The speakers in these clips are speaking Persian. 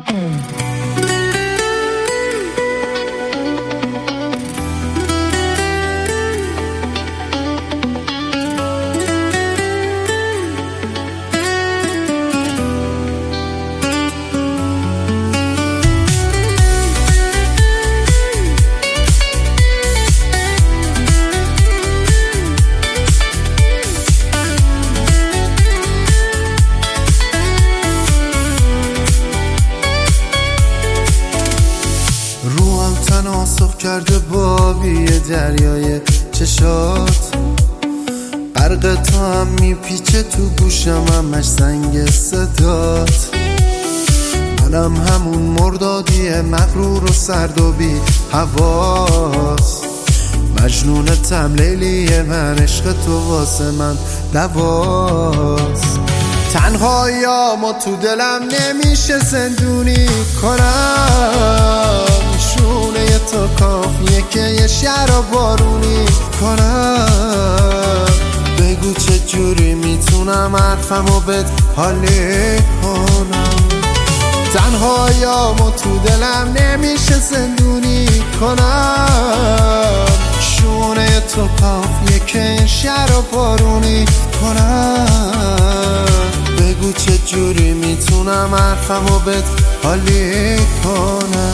تناسخ کرده بابی دریای چشات، غرق تو هم میپیچه تو گوشم، همش زنگ صدات. منم همون مردادی مغرور و سرد و بی حواس، مجنونتم لیلی من، عشق تو واسه من دواست. تنهاییامو تو دلم نمیشه زندونی کنم، شونه تو کافیه که یه شهر بارونی کنم. بگو چه جوری میتونم حرفمو بهت حالی کنم. تنهاییامو تو دلم نمیشه زندونی کنم، شونه تو کافیه که یه شهر بارونی کنم. بگو چه جوری میتونم حرفمو بهت حالی کنم.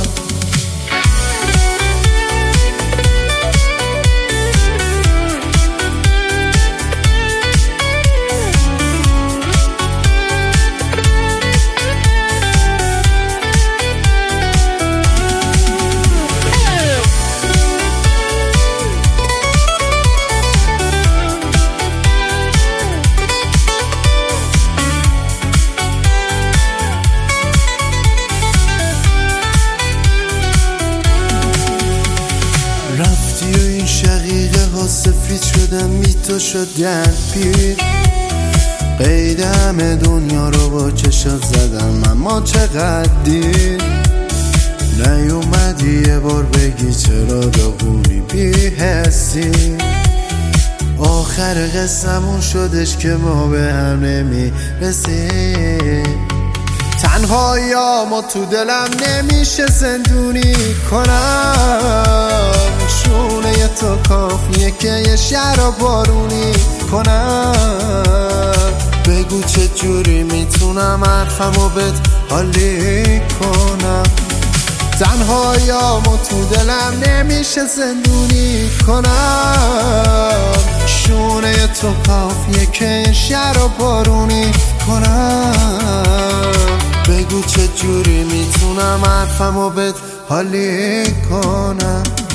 رفتی و این شقیقه ها سفید شدن، بی تو شدن پیر. قید همه دنیا رو با چشات زدم، اما چقدر دیر. نیومدی یه بار بگی چرا داغونی بی حسی. آخر قصمون شدش که ما به هم نمیرسیم. تنهاییامو تو دلم نمیشه زندونی کنم، شونه تو کافیه که یه شهر بارونی کنم. بگو چه جوری میتونم حرفمو بهت حالی کنم. تنهاییامو تو دلم نمیشه زندونی کنم، شونه تو کافیه که یه شهر بارونی کنم. بگو چه جوری میتونم حرفمو بهت حالی کنم.